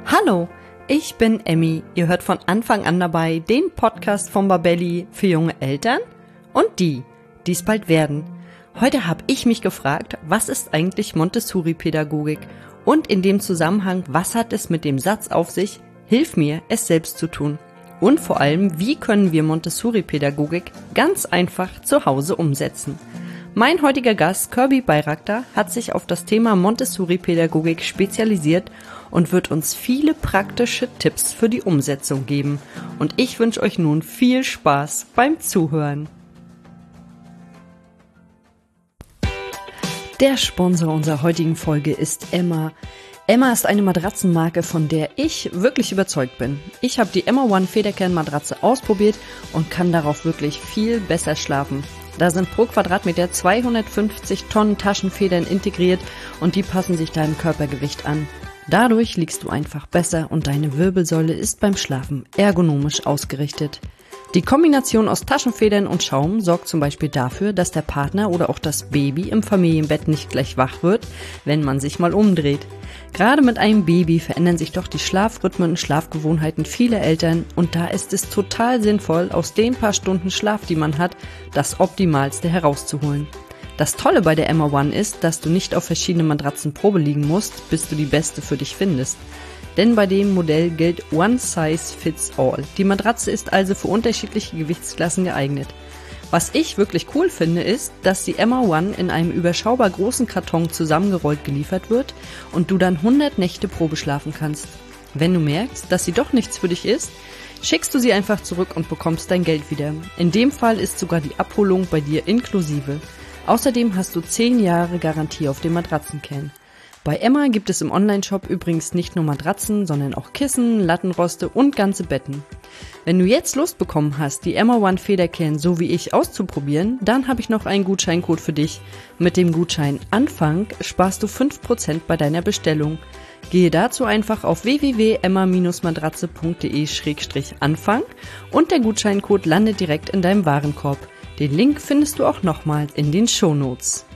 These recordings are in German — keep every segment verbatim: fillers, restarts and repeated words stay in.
Hallo, ich bin Emmy. Ihr hört von Anfang an dabei den Podcast von Babelli für junge Eltern und die, die es bald werden. Heute habe ich mich gefragt, was ist eigentlich Montessori-Pädagogik? Und in dem Zusammenhang, was hat es mit dem Satz auf sich, hilf mir, es selbst zu tun? Und vor allem, wie können wir Montessori-Pädagogik ganz einfach zu Hause umsetzen? Mein heutiger Gast, Kirby Bayraktar, hat sich auf das Thema Montessori-Pädagogik spezialisiert und wird uns viele praktische Tipps für die Umsetzung geben. Und ich wünsche euch nun viel Spaß beim Zuhören. Der Sponsor unserer heutigen Folge ist Emma. Emma ist eine Matratzenmarke, von der ich wirklich überzeugt bin. Ich habe die Emma One Federkern-Matratze ausprobiert und kann darauf wirklich viel besser schlafen. Da sind pro Quadratmeter zweihundertfünfzig Tonnen Taschenfedern integriert und die passen sich deinem Körpergewicht an. Dadurch liegst du einfach besser und deine Wirbelsäule ist beim Schlafen ergonomisch ausgerichtet. Die Kombination aus Taschenfedern und Schaum sorgt zum Beispiel dafür, dass der Partner oder auch das Baby im Familienbett nicht gleich wach wird, wenn man sich mal umdreht. Gerade mit einem Baby verändern sich doch die Schlafrhythmen und Schlafgewohnheiten vieler Eltern und da ist es total sinnvoll, aus den paar Stunden Schlaf, die man hat, das Optimalste herauszuholen. Das Tolle bei der Emma One ist, dass du nicht auf verschiedene Matratzen Probe liegen musst, bis du die beste für dich findest. Denn bei dem Modell gilt One Size Fits All. Die Matratze ist also für unterschiedliche Gewichtsklassen geeignet. Was ich wirklich cool finde, ist, dass die Emma One in einem überschaubar großen Karton zusammengerollt geliefert wird und du dann hundert Nächte Probe schlafen kannst. Wenn du merkst, dass sie doch nichts für dich ist, schickst du sie einfach zurück und bekommst dein Geld wieder. In dem Fall ist sogar die Abholung bei dir inklusive. Außerdem hast du zehn Jahre Garantie auf den Matratzenkern. Bei Emma gibt es im Onlineshop übrigens nicht nur Matratzen, sondern auch Kissen, Lattenroste und ganze Betten. Wenn du jetzt Lust bekommen hast, die Emma One Federkern so wie ich auszuprobieren, dann habe ich noch einen Gutscheincode für dich. Mit dem Gutschein ANFANG sparst du fünf Prozent bei deiner Bestellung. Gehe dazu einfach auf w w w punkt emma matratze punkt d e slash anfang und der Gutscheincode landet direkt in deinem Warenkorb. Den Link findest du auch nochmal in den Shownotes.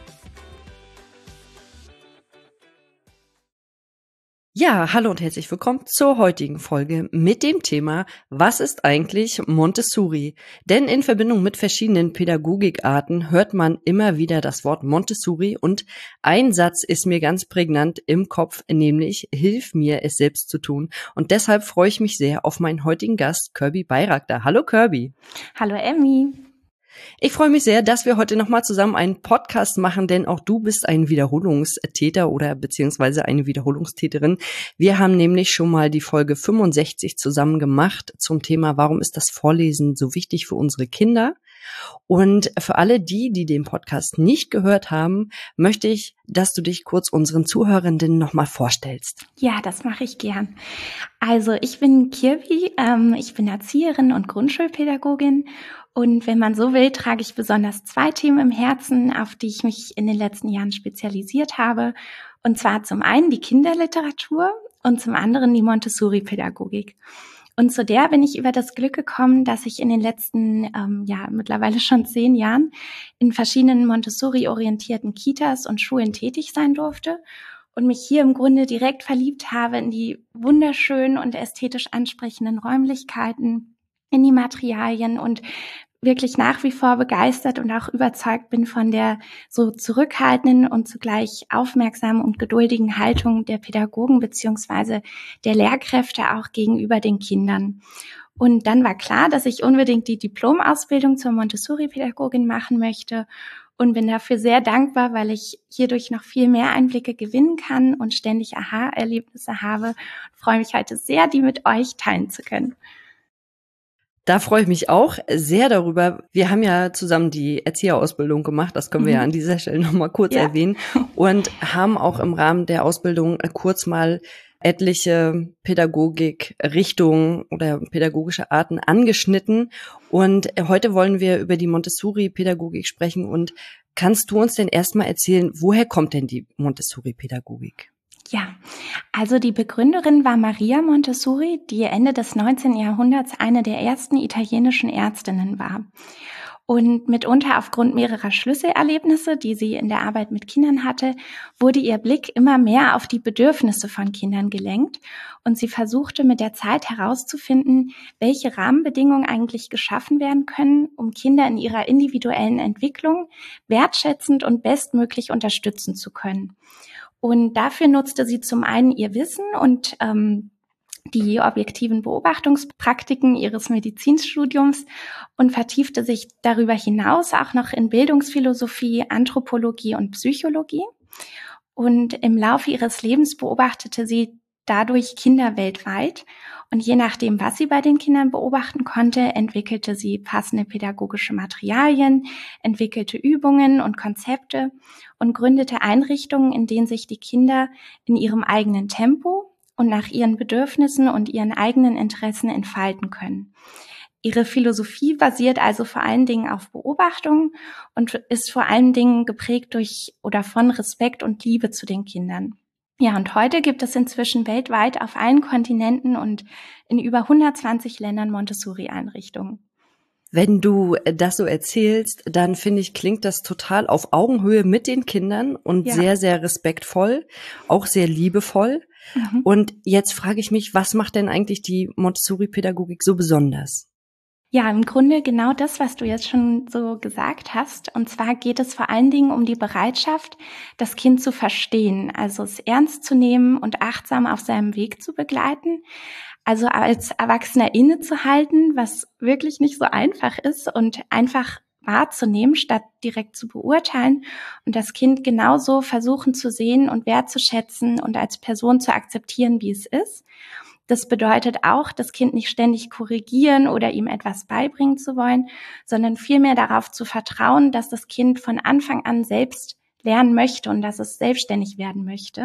Ja, hallo und herzlich willkommen zur heutigen Folge mit dem Thema, was ist eigentlich Montessori? Denn in Verbindung mit verschiedenen Pädagogikarten hört man immer wieder das Wort Montessori und ein Satz ist mir ganz prägnant im Kopf, nämlich hilf mir, es selbst zu tun. Und deshalb freue ich mich sehr auf meinen heutigen Gast, Kirby Bayraktar. Hallo Kirby. Hallo Emmy. Ich freue mich sehr, dass wir heute nochmal zusammen einen Podcast machen, denn auch du bist ein Wiederholungstäter oder beziehungsweise eine Wiederholungstäterin. Wir haben nämlich schon mal die Folge fünfundsechzig zusammen gemacht zum Thema, warum ist das Vorlesen so wichtig für unsere Kinder? Und für alle die, die den Podcast nicht gehört haben, möchte ich, dass du dich kurz unseren Zuhörenden nochmal vorstellst. Ja, das mache ich gern. Also ich bin Kirby, ähm, ich bin Erzieherin und Grundschulpädagogin. Und wenn man so will, trage ich besonders zwei Themen im Herzen, auf die ich mich in den letzten Jahren spezialisiert habe. Und zwar zum einen die Kinderliteratur und zum anderen die Montessori-Pädagogik. Und zu der bin ich über das Glück gekommen, dass ich in den letzten, ähm, ja, mittlerweile schon zehn Jahren in verschiedenen Montessori-orientierten Kitas und Schulen tätig sein durfte und mich hier im Grunde direkt verliebt habe in die wunderschönen und ästhetisch ansprechenden Räumlichkeiten, in die Materialien und wirklich nach wie vor begeistert und auch überzeugt bin von der so zurückhaltenden und zugleich aufmerksamen und geduldigen Haltung der Pädagogen beziehungsweise der Lehrkräfte auch gegenüber den Kindern. Und dann war klar, dass ich unbedingt die Diplomausbildung zur Montessori-Pädagogin machen möchte und bin dafür sehr dankbar, weil ich hierdurch noch viel mehr Einblicke gewinnen kann und ständig Aha-Erlebnisse habe. Ich freue mich heute sehr, die mit euch teilen zu können. Da freue ich mich auch sehr darüber. Wir haben ja zusammen die Erzieherausbildung gemacht, das können wir mhm. ja an dieser Stelle nochmal kurz ja. erwähnen und haben auch im Rahmen der Ausbildung kurz mal etliche Pädagogikrichtungen oder pädagogische Arten angeschnitten. Und heute wollen wir über die Montessori-Pädagogik sprechen. Und kannst du uns denn erstmal erzählen, woher kommt denn die Montessori-Pädagogik? Ja, also die Begründerin war Maria Montessori, die Ende des neunzehnten Jahrhunderts eine der ersten italienischen Ärztinnen war. Und mitunter aufgrund mehrerer Schlüsselerlebnisse, die sie in der Arbeit mit Kindern hatte, wurde ihr Blick immer mehr auf die Bedürfnisse von Kindern gelenkt. Und sie versuchte mit der Zeit herauszufinden, welche Rahmenbedingungen eigentlich geschaffen werden können, um Kinder in ihrer individuellen Entwicklung wertschätzend und bestmöglich unterstützen zu können. Und dafür nutzte sie zum einen ihr Wissen und ähm, die objektiven Beobachtungspraktiken ihres Medizinstudiums und vertiefte sich darüber hinaus auch noch in Bildungsphilosophie, Anthropologie und Psychologie. Und im Laufe ihres Lebens beobachtete sie dadurch Kinder weltweit. Und je nachdem, was sie bei den Kindern beobachten konnte, entwickelte sie passende pädagogische Materialien, entwickelte Übungen und Konzepte und gründete Einrichtungen, in denen sich die Kinder in ihrem eigenen Tempo und nach ihren Bedürfnissen und ihren eigenen Interessen entfalten können. Ihre Philosophie basiert also vor allen Dingen auf Beobachtung und ist vor allen Dingen geprägt durch oder von Respekt und Liebe zu den Kindern. Ja, und heute gibt es inzwischen weltweit auf allen Kontinenten und in über hundertzwanzig Ländern Montessori-Einrichtungen. Wenn du das so erzählst, dann finde ich, klingt das total auf Augenhöhe mit den Kindern und ja. sehr, sehr respektvoll, auch sehr liebevoll. Mhm. Und jetzt frage ich mich, was macht denn eigentlich die Montessori-Pädagogik so besonders? Ja, im Grunde genau das, was du jetzt schon so gesagt hast. Und zwar geht es vor allen Dingen um die Bereitschaft, das Kind zu verstehen, also es ernst zu nehmen und achtsam auf seinem Weg zu begleiten. Also als Erwachsener innezuhalten, was wirklich nicht so einfach ist und einfach wahrzunehmen, statt direkt zu beurteilen und das Kind genauso versuchen zu sehen und wertzuschätzen und als Person zu akzeptieren, wie es ist. Das bedeutet auch, das Kind nicht ständig korrigieren oder ihm etwas beibringen zu wollen, sondern vielmehr darauf zu vertrauen, dass das Kind von Anfang an selbst lernen möchte und dass es selbstständig werden möchte.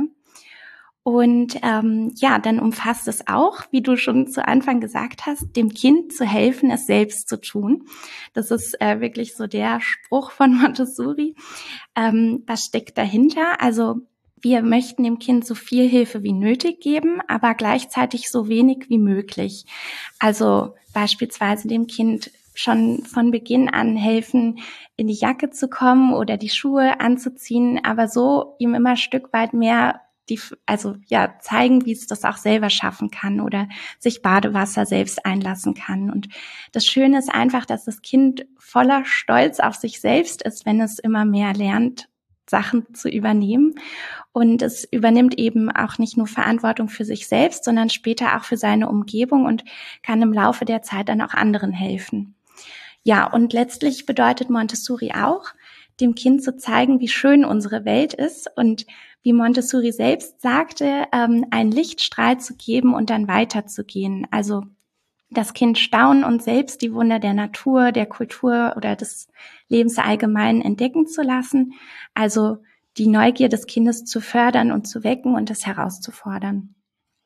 Und ähm, ja, dann umfasst es auch, wie du schon zu Anfang gesagt hast, dem Kind zu helfen, es selbst zu tun. Das ist äh, wirklich so der Spruch von Montessori. Ähm, was steckt dahinter? Also wir möchten dem Kind so viel Hilfe wie nötig geben, aber gleichzeitig so wenig wie möglich. Also beispielsweise dem Kind schon von Beginn an helfen, in die Jacke zu kommen oder die Schuhe anzuziehen, aber so ihm immer ein Stück weit mehr die, also ja, zeigen, wie es das auch selber schaffen kann oder sich Badewasser selbst einlassen kann. Und das Schöne ist einfach, dass das Kind voller Stolz auf sich selbst ist, wenn es immer mehr lernt, Sachen zu übernehmen. Und es übernimmt eben auch nicht nur Verantwortung für sich selbst, sondern später auch für seine Umgebung und kann im Laufe der Zeit dann auch anderen helfen. Ja, und letztlich bedeutet Montessori auch, dem Kind zu zeigen, wie schön unsere Welt ist und wie Montessori selbst sagte, ähm, einen Lichtstrahl zu geben und dann weiterzugehen. Also das Kind staunen und selbst die Wunder der Natur, der Kultur oder des Lebens allgemein entdecken zu lassen. Also die Neugier des Kindes zu fördern und zu wecken und es herauszufordern.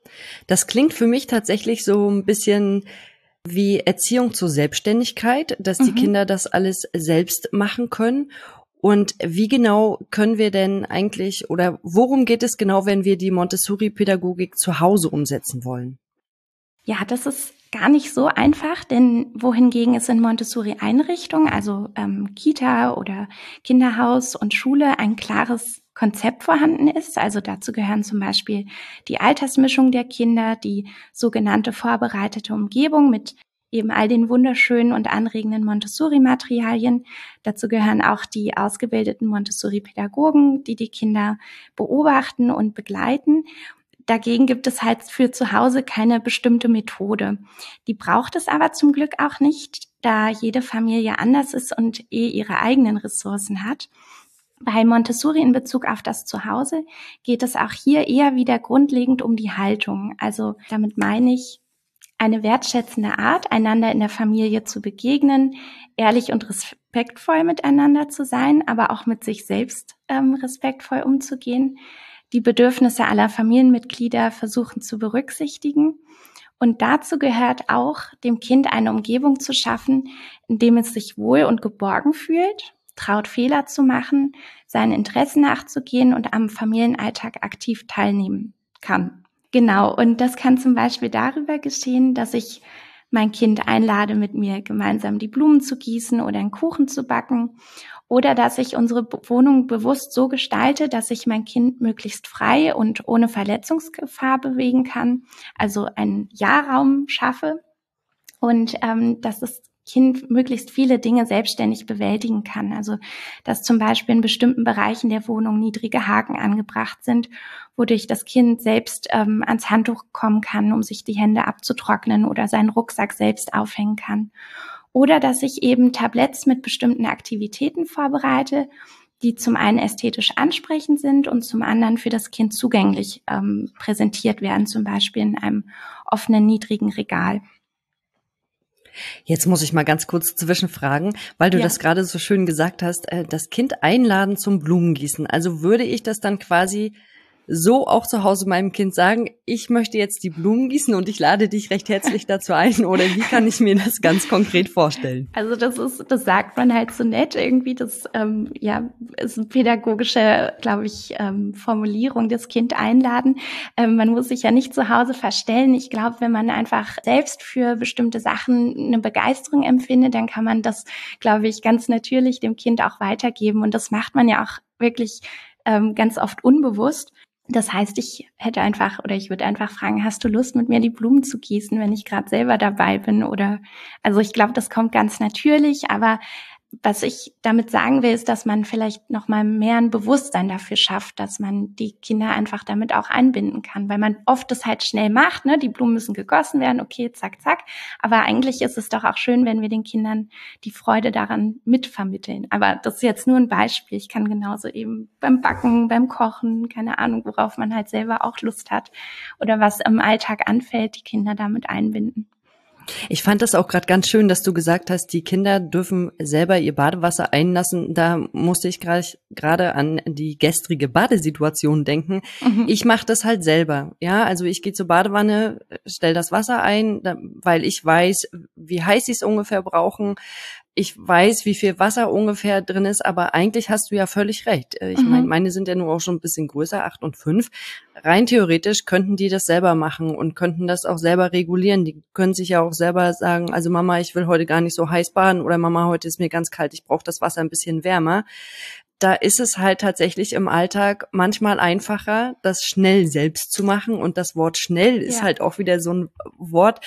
Das klingt für mich tatsächlich so ein bisschen wie Erziehung zur Selbstständigkeit, dass die mhm. Kinder das alles selbst machen können. Und wie genau können wir denn eigentlich oder worum geht es genau, wenn wir die Montessori-Pädagogik zu Hause umsetzen wollen? Ja, das ist gar nicht so einfach, denn wohingegen es in Montessori-Einrichtungen, also ähm, Kita oder Kinderhaus und Schule, ein klares Konzept vorhanden ist. Also dazu gehören zum Beispiel die Altersmischung der Kinder, die sogenannte vorbereitete Umgebung mit eben all den wunderschönen und anregenden Montessori-Materialien. Dazu gehören auch die ausgebildeten Montessori-Pädagogen, die die Kinder beobachten und begleiten. Dagegen gibt es halt für zu Hause keine bestimmte Methode. Die braucht es aber zum Glück auch nicht, da jede Familie anders ist und eh ihre eigenen Ressourcen hat. Bei Montessori in Bezug auf das Zuhause geht es auch hier eher wieder grundlegend um die Haltung. Also damit meine ich, eine wertschätzende Art, einander in der Familie zu begegnen, ehrlich und respektvoll miteinander zu sein, aber auch mit sich selbst ähm, respektvoll umzugehen, die Bedürfnisse aller Familienmitglieder versuchen zu berücksichtigen. Und dazu gehört auch, dem Kind eine Umgebung zu schaffen, in dem es sich wohl und geborgen fühlt, traut Fehler zu machen, seinen Interessen nachzugehen und am Familienalltag aktiv teilnehmen kann. Genau, und das kann zum Beispiel darüber geschehen, dass ich mein Kind einlade, mit mir gemeinsam die Blumen zu gießen oder einen Kuchen zu backen. Oder dass ich unsere Wohnung bewusst so gestalte, dass ich mein Kind möglichst frei und ohne Verletzungsgefahr bewegen kann, also einen Ja-Raum schaffe und ähm, dass das Kind möglichst viele Dinge selbstständig bewältigen kann. Also dass zum Beispiel in bestimmten Bereichen der Wohnung niedrige Haken angebracht sind, wodurch das Kind selbst ähm, ans Handtuch kommen kann, um sich die Hände abzutrocknen oder seinen Rucksack selbst aufhängen kann. Oder dass ich eben Tabletts mit bestimmten Aktivitäten vorbereite, die zum einen ästhetisch ansprechend sind und zum anderen für das Kind zugänglich ähm, präsentiert werden, zum Beispiel in einem offenen, niedrigen Regal. Jetzt muss ich mal ganz kurz zwischenfragen, weil du Ja. das gerade so schön gesagt hast, äh, das Kind einladen zum Blumengießen. Also würde ich das dann quasi so auch zu Hause meinem Kind sagen, ich möchte jetzt die Blumen gießen und ich lade dich recht herzlich dazu ein, oder wie kann ich mir das ganz konkret vorstellen? Also das ist, das sagt man halt so nett irgendwie, das ähm, ja ist eine pädagogische, glaube ich, ähm, Formulierung, das Kind einladen. Ähm, man muss sich ja nicht zu Hause verstellen. Ich glaube, wenn man einfach selbst für bestimmte Sachen eine Begeisterung empfindet, dann kann man das, glaube ich, ganz natürlich dem Kind auch weitergeben. Und das macht man ja auch wirklich ähm, ganz oft unbewusst. Das heißt, ich hätte einfach oder ich würde einfach fragen, hast du Lust, mit mir die Blumen zu gießen, wenn ich gerade selber dabei bin? Oder also ich glaube, das kommt ganz natürlich, aber was ich damit sagen will, ist, dass man vielleicht noch mal mehr ein Bewusstsein dafür schafft, dass man die Kinder einfach damit auch einbinden kann, weil man oft das halt schnell macht, ne? Die Blumen müssen gegossen werden, okay, zack, zack. Aber eigentlich ist es doch auch schön, wenn wir den Kindern die Freude daran mitvermitteln. Aber das ist jetzt nur ein Beispiel. Ich kann genauso eben beim Backen, beim Kochen, keine Ahnung, worauf man halt selber auch Lust hat oder was im Alltag anfällt, die Kinder damit einbinden. Ich fand das auch gerade ganz schön, dass du gesagt hast, die Kinder dürfen selber ihr Badewasser einlassen. Da musste ich gerade an die gestrige Badesituation denken. Mhm. Ich mache das halt selber. Ja, also ich gehe zur Badewanne, stell das Wasser ein, weil ich weiß, wie heiß sie es ungefähr brauchen. Ich weiß, wie viel Wasser ungefähr drin ist, aber eigentlich hast du ja völlig recht. Ich mhm. meine, meine sind ja nur auch schon ein bisschen größer, acht und fünf. Rein theoretisch könnten die das selber machen und könnten das auch selber regulieren. Die können sich ja auch selber sagen, also Mama, ich will heute gar nicht so heiß baden, oder Mama, heute ist mir ganz kalt, ich brauche das Wasser ein bisschen wärmer. Da ist es halt tatsächlich im Alltag manchmal einfacher, das schnell selbst zu machen. Und das Wort schnell ist ja halt auch wieder so ein Wort,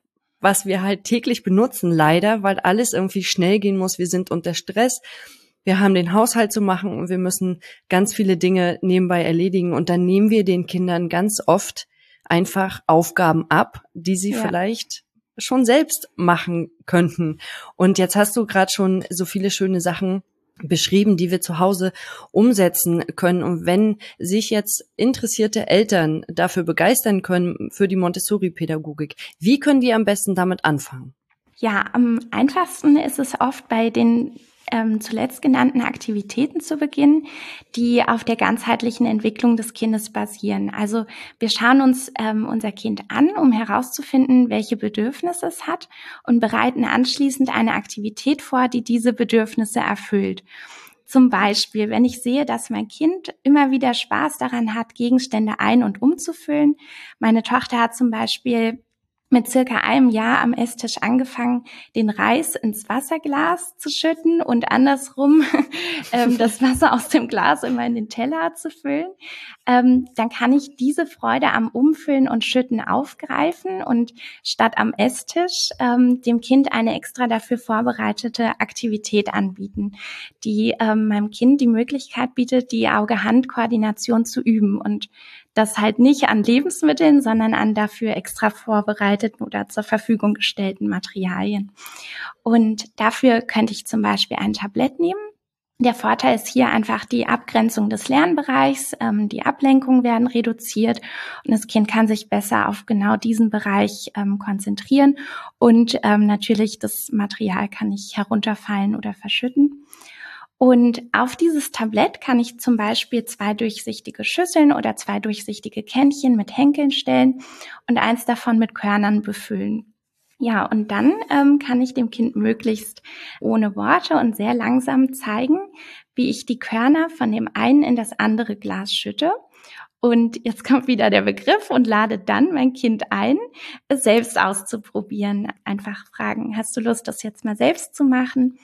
was wir halt täglich benutzen, leider, weil alles irgendwie schnell gehen muss. Wir sind unter Stress. Wir haben den Haushalt zu machen und wir müssen ganz viele Dinge nebenbei erledigen. Und dann nehmen wir den Kindern ganz oft einfach Aufgaben ab, die sie ja. vielleicht schon selbst machen könnten. Und jetzt hast du gerade schon so viele schöne Sachen beschrieben, die wir zu Hause umsetzen können. Und wenn sich jetzt interessierte Eltern dafür begeistern können, für die Montessori-Pädagogik, wie können die am besten damit anfangen? Ja, am einfachsten ist es oft bei den ähm, zuletzt genannten Aktivitäten zu beginnen, die auf der ganzheitlichen Entwicklung des Kindes basieren. Also wir schauen uns ähm, unser Kind an, um herauszufinden, welche Bedürfnisse es hat, und bereiten anschließend eine Aktivität vor, die diese Bedürfnisse erfüllt. Zum Beispiel, wenn ich sehe, dass mein Kind immer wieder Spaß daran hat, Gegenstände ein- und umzufüllen. Meine Tochter hat zum Beispiel mit circa einem Jahr am Esstisch angefangen, den Reis ins Wasserglas zu schütten und andersrum ähm, das Wasser aus dem Glas immer in den Teller zu füllen. Ähm, dann kann ich diese Freude am Umfüllen und Schütten aufgreifen und statt am Esstisch ähm, dem Kind eine extra dafür vorbereitete Aktivität anbieten, die ähm, meinem Kind die Möglichkeit bietet, die Auge-Hand-Koordination zu üben, und das halt nicht an Lebensmitteln, sondern an dafür extra vorbereiteten oder zur Verfügung gestellten Materialien. Und dafür könnte ich zum Beispiel ein Tablett nehmen. Der Vorteil ist hier einfach die Abgrenzung des Lernbereichs, ähm, die Ablenkungen werden reduziert und das Kind kann sich besser auf genau diesen Bereich ähm, konzentrieren, und ähm, natürlich das Material kann nicht herunterfallen oder verschütten. Und auf dieses Tablett kann ich zum Beispiel zwei durchsichtige Schüsseln oder zwei durchsichtige Kännchen mit Henkeln stellen und eins davon mit Körnern befüllen. Ja, und dann ähm, kann ich dem Kind möglichst ohne Worte und sehr langsam zeigen, wie ich die Körner von dem einen in das andere Glas schütte. Und jetzt kommt wieder der Begriff und lade dann mein Kind ein, es selbst auszuprobieren. Einfach fragen, hast du Lust, das jetzt mal selbst zu machen?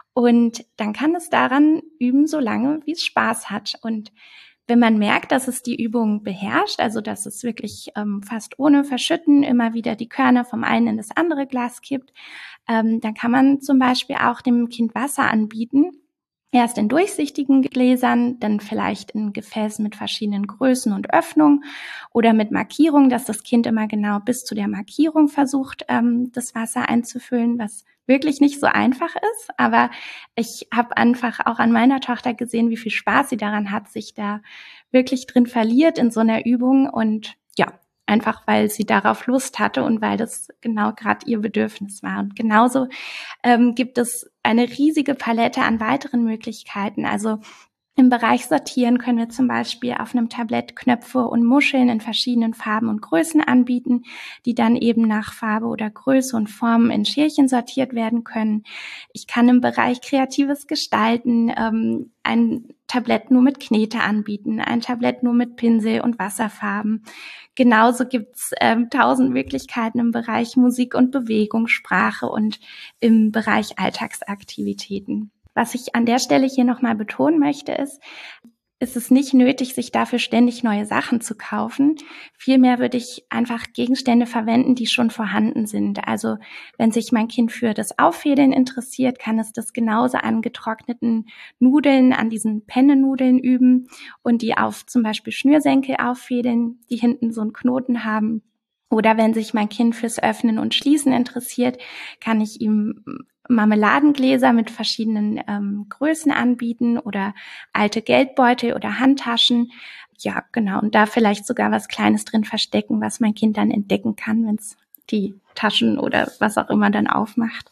Und dann kann es daran üben, so lange, wie es Spaß hat. Und wenn man merkt, dass es die Übung beherrscht, also dass es wirklich ähm, fast ohne Verschütten immer wieder die Körner vom einen in das andere Glas kippt, ähm, dann kann man zum Beispiel auch dem Kind Wasser anbieten. Erst in durchsichtigen Gläsern, dann vielleicht in Gefäßen mit verschiedenen Größen und Öffnungen oder mit Markierung, dass das Kind immer genau bis zu der Markierung versucht, ähm, das Wasser einzufüllen, was wirklich nicht so einfach ist. Aber ich habe einfach auch an meiner Tochter gesehen, wie viel Spaß sie daran hat, sich da wirklich drin verliert in so einer Übung und ja, einfach weil sie darauf Lust hatte und weil das genau gerade ihr Bedürfnis war. Und genauso ähm, gibt es eine riesige Palette an weiteren Möglichkeiten. Also im Bereich Sortieren können wir zum Beispiel auf einem Tablett Knöpfe und Muscheln in verschiedenen Farben und Größen anbieten, die dann eben nach Farbe oder Größe und Form in Schälchen sortiert werden können. Ich kann im Bereich kreatives Gestalten ähm, ein Tablett nur mit Knete anbieten, ein Tablett nur mit Pinsel und Wasserfarben. Genauso gibt's ähm, tausend Möglichkeiten im Bereich Musik und Bewegung, Sprache und im Bereich Alltagsaktivitäten. Was ich an der Stelle hier nochmal betonen möchte, ist, ist es nicht nötig, sich dafür ständig neue Sachen zu kaufen. Vielmehr würde ich einfach Gegenstände verwenden, die schon vorhanden sind. Also wenn sich mein Kind für das Auffädeln interessiert, kann es das genauso an getrockneten Nudeln, an diesen Penne-Nudeln üben und die auf zum Beispiel Schnürsenkel auffädeln, die hinten so einen Knoten haben. Oder wenn sich mein Kind fürs Öffnen und Schließen interessiert, kann ich ihm Marmeladengläser mit verschiedenen ähm, Größen anbieten oder alte Geldbeutel oder Handtaschen. Ja, genau. Und da vielleicht sogar was Kleines drin verstecken, was mein Kind dann entdecken kann, wenn es die Taschen oder was auch immer dann aufmacht.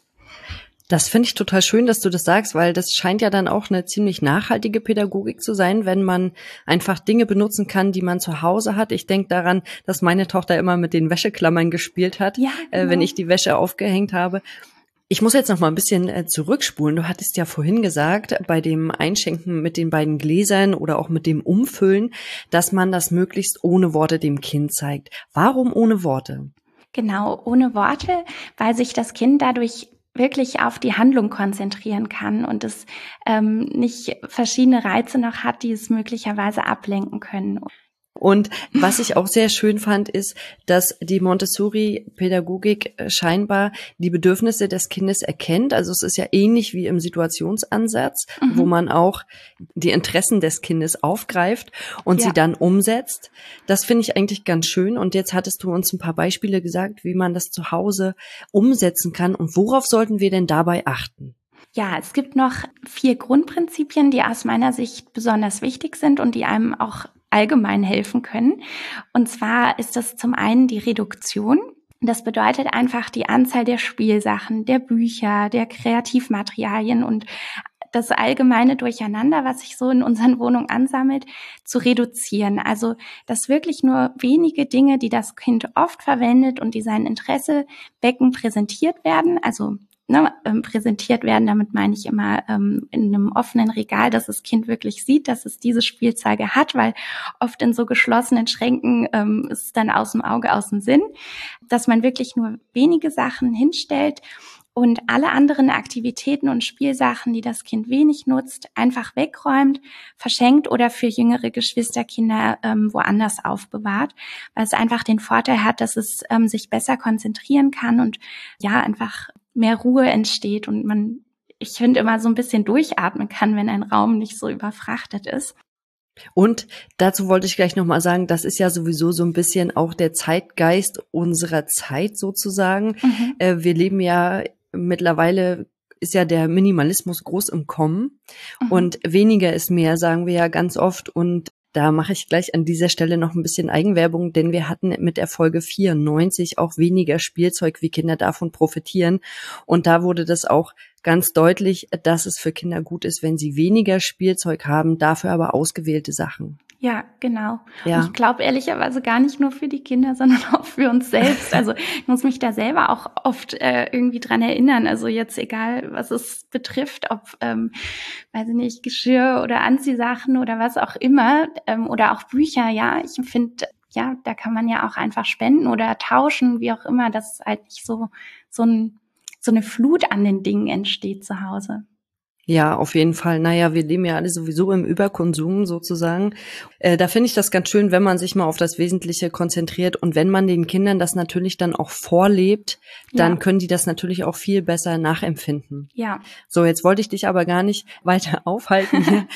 Das finde ich total schön, dass du das sagst, weil das scheint ja dann auch eine ziemlich nachhaltige Pädagogik zu sein, wenn man einfach Dinge benutzen kann, die man zu Hause hat. Ich denke daran, dass meine Tochter immer mit den Wäscheklammern gespielt hat, ja, genau. äh, wenn ich die Wäsche aufgehängt habe. Ich muss jetzt noch mal ein bisschen äh, zurückspulen. Du hattest ja vorhin gesagt, bei dem Einschenken mit den beiden Gläsern oder auch mit dem Umfüllen, dass man das möglichst ohne Worte dem Kind zeigt. Warum ohne Worte? Genau, ohne Worte, weil sich das Kind dadurch wirklich auf die Handlung konzentrieren kann und es ähm, nicht verschiedene Reize noch hat, die es möglicherweise ablenken können. Und was ich auch sehr schön fand, ist, dass die Montessori-Pädagogik scheinbar die Bedürfnisse des Kindes erkennt. Also es ist ja ähnlich wie im Situationsansatz, mhm. wo man auch die Interessen des Kindes aufgreift und ja. sie dann umsetzt. Das finde ich eigentlich ganz schön. Und jetzt hattest du uns ein paar Beispiele gesagt, wie man das zu Hause umsetzen kann. Und worauf sollten wir denn dabei achten? Ja, es gibt noch vier Grundprinzipien, die aus meiner Sicht besonders wichtig sind und die einem auch allgemein helfen können. Und zwar ist das zum einen die Reduktion. Das bedeutet einfach die Anzahl der Spielsachen, der Bücher, der Kreativmaterialien und das allgemeine Durcheinander, was sich so in unseren Wohnungen ansammelt, zu reduzieren. Also, dass wirklich nur wenige Dinge, die das Kind oft verwendet und die sein Interesse wecken, präsentiert werden. Also Ne, ähm, präsentiert werden. Damit meine ich immer ähm, in einem offenen Regal, dass das Kind wirklich sieht, dass es diese Spielzeuge hat, weil oft in so geschlossenen Schränken ähm, ist es dann aus dem Auge, aus dem Sinn, dass man wirklich nur wenige Sachen hinstellt und alle anderen Aktivitäten und Spielsachen, die das Kind wenig nutzt, einfach wegräumt, verschenkt oder für jüngere Geschwisterkinder ähm, woanders aufbewahrt, weil es einfach den Vorteil hat, dass es ähm, sich besser konzentrieren kann und ja, einfach mehr Ruhe entsteht und man, ich finde, immer so ein bisschen durchatmen kann, wenn ein Raum nicht so überfrachtet ist. Und dazu wollte ich gleich nochmal sagen, das ist ja sowieso so ein bisschen auch der Zeitgeist unserer Zeit sozusagen. Mhm. Äh, wir leben ja mittlerweile, ist ja der Minimalismus groß im Kommen mhm. und weniger ist mehr, sagen wir ja ganz oft. Und da mache ich gleich an dieser Stelle noch ein bisschen Eigenwerbung, denn wir hatten mit der Folge vierundneunzig auch weniger Spielzeug, wie Kinder davon profitieren. Und da wurde das auch ganz deutlich, dass es für Kinder gut ist, wenn sie weniger Spielzeug haben, dafür aber ausgewählte Sachen. Ja, genau. Und Ja. ich glaube ehrlicherweise gar nicht nur für die Kinder, sondern auch für uns selbst. Also ich muss mich da selber auch oft äh, irgendwie dran erinnern. Also jetzt egal, was es betrifft, ob, ähm, weiß ich nicht, Geschirr oder Anziehsachen oder was auch immer, ähm, oder auch Bücher. Ja, ich finde, ja, da kann man ja auch einfach spenden oder tauschen, wie auch immer, dass halt nicht so so ein so eine Flut an den Dingen entsteht zu Hause. Ja, auf jeden Fall. Naja, wir leben ja alle sowieso im Überkonsum sozusagen. Äh, da finde ich das ganz schön, wenn man sich mal auf das Wesentliche konzentriert und wenn man den Kindern das natürlich dann auch vorlebt, dann Ja, können die das natürlich auch viel besser nachempfinden. ja. So, jetzt wollte ich dich aber gar nicht weiter aufhalten hier.